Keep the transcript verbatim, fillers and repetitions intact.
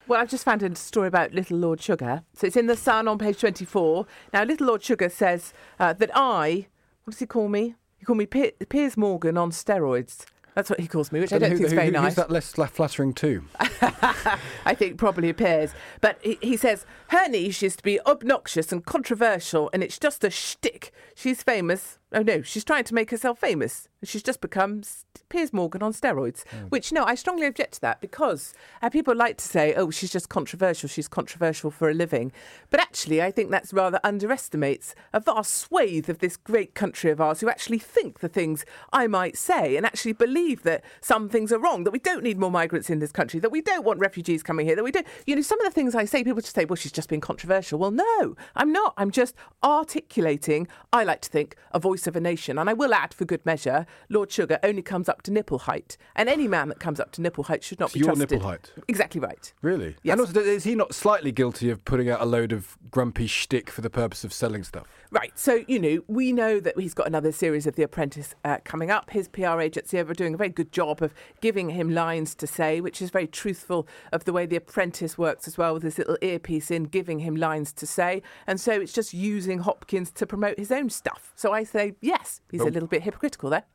Well, I've just found a story about Little Lord Sugar. So it's in The Sun on page twenty-four. Now, Little Lord Sugar says uh, that I, what does he call me? He called me Pier- Piers Morgan on steroids. That's what he calls me, which I don't who, think is who, very who, nice. Who's that less flattering too? I think probably appears. But he, he says, her niche is to be obnoxious and controversial, and it's just a shtick. She's famous. Oh, no, she's trying to make herself famous. She's just become Piers Morgan on steroids, oh. which, no, I strongly object to that because uh, people like to say, oh, she's just controversial. She's controversial for a living. But actually, I think that's rather underestimates a vast swathe of this great country of ours who actually think the things I might say and actually believe that some things are wrong, that we don't need more migrants in this country, that we don't want refugees coming here, that we don't... You know, some of the things I say, people just say, well, she's just being controversial. Well, no, I'm not. I'm just articulating, I like to think, a voice of a nation. And I will add, for good measure, Lord Sugar only comes up to nipple height. And any man that comes up to nipple height should not so be your trusted. nipple height? Exactly right. Really? Yes. And also, is he not slightly guilty of putting out a load of grumpy shtick for the purpose of selling stuff? Right. So, you know, we know that he's got another series of The Apprentice uh, coming up. His P R agency are doing a very good job of giving him lines to say, which is very truthful of the way The Apprentice works as well, with this little earpiece in, giving him lines to say. And so it's just using Hopkins to promote his own stuff. So I say, yes, he's But a little bit hypocritical there.